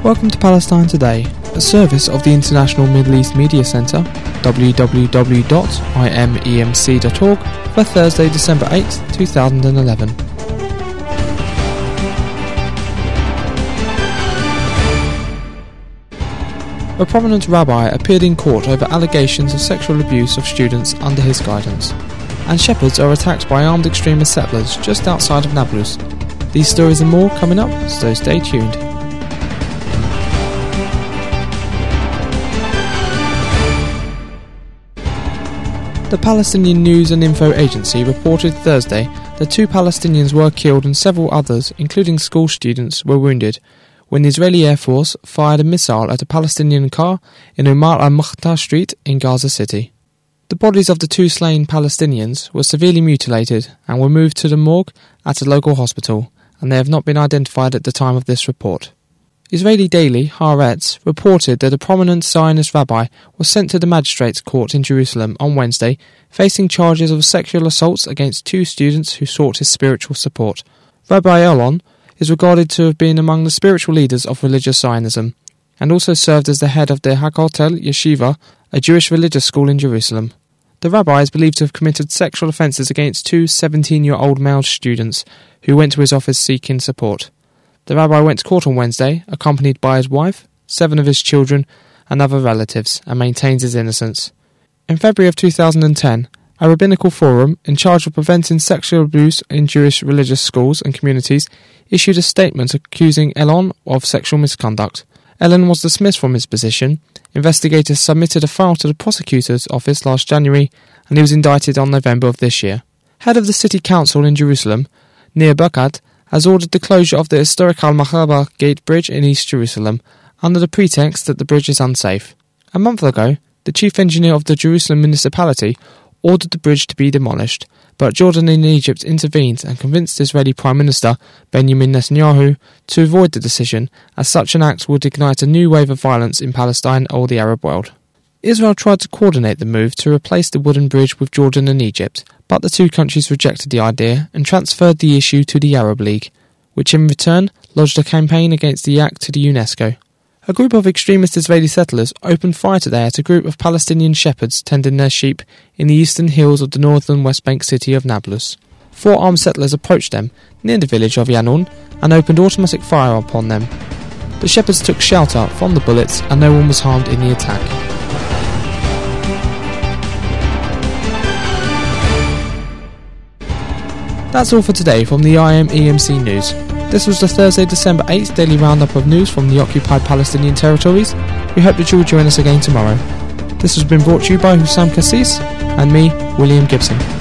Welcome to Palestine Today, a service of the International Middle East Media Centre, www.imemc.org, for Thursday, December 8, 2011. A prominent rabbi appeared in court over allegations of sexual abuse of students under his guidance. And shepherds are attacked by armed extremist settlers just outside of Nablus. These stories and more coming up, so stay tuned. The Palestinian News and Info Agency reported Thursday that 2 Palestinians were killed and several others, including school students, were wounded when the Israeli Air Force fired a missile at a Palestinian car in Omar al-Mukhtar Street in Gaza City. The bodies of the 2 slain Palestinians were severely mutilated and were moved to the morgue at a local hospital, and they have not been identified at the time of this report. Israeli daily Haaretz reported that a prominent Zionist rabbi was sent to the magistrates' court in Jerusalem on Wednesday, facing charges of sexual assaults against 2 students who sought his spiritual support. Rabbi Elon is regarded to have been among the spiritual leaders of religious Zionism, and also served as the head of the Hakotel Yeshiva, a Jewish religious school in Jerusalem. The rabbi is believed to have committed sexual offences against 2 17-year-old male students who went to his office seeking support. The rabbi went to court on Wednesday, accompanied by his wife, 7 of his children, and other relatives, and maintains his innocence. In February of 2010, a rabbinical forum in charge of preventing sexual abuse in Jewish religious schools and communities issued a statement accusing Elon of sexual misconduct. Elon was dismissed from his position. Investigators submitted a file to the prosecutor's office last January, and he was indicted on November of this year. Head of the city council in Jerusalem, Nir Barkat, has ordered the closure of the historic Al-Mahaba Gate Bridge in East Jerusalem, under the pretext that the bridge is unsafe. A month ago, the chief engineer of the Jerusalem municipality ordered the bridge to be demolished, but Jordan and Egypt intervened and convinced Israeli Prime Minister Benjamin Netanyahu to avoid the decision, as such an act would ignite a new wave of violence in Palestine or the Arab world. Israel tried to coordinate the move to replace the wooden bridge with Jordan and Egypt, but the 2 countries rejected the idea and transferred the issue to the Arab League, which in return lodged a campaign against the act to the UNESCO. A group of extremist Israeli settlers opened fire today at a group of Palestinian shepherds tending their sheep in the eastern hills of the northern West Bank city of Nablus. 4 armed settlers approached them near the village of Yanun and opened automatic fire upon them. The shepherds took shelter from the bullets and no one was harmed in the attack. That's all for today from the IMEMC News. This was the Thursday, December 8th daily roundup of news from the occupied Palestinian territories. We hope that you will join us again tomorrow. This has been brought to you by Hussam Kassis and me, William Gibson.